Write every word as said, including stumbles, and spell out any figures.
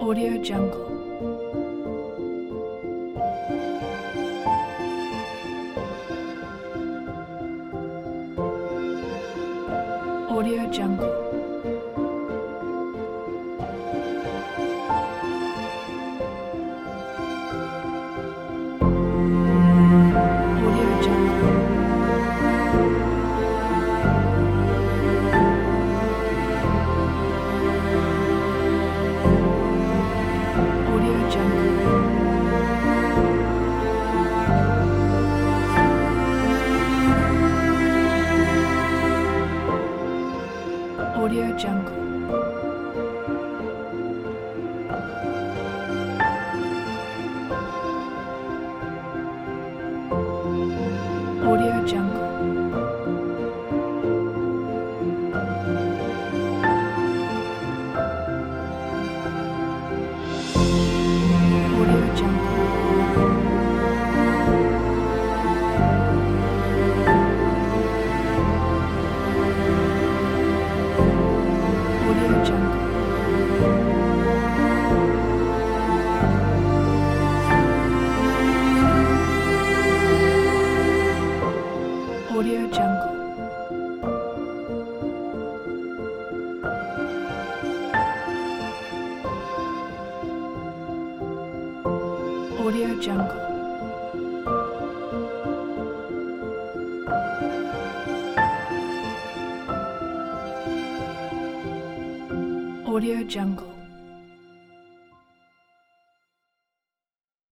Audio Jungle. Audio Jungle. Audio Jungle. Audio Jungle. Audio Jungle. Audio Jungle. Audio Jungle. Audio Jungle. Audio Jungle. Audio Jungle. Audio Jungle.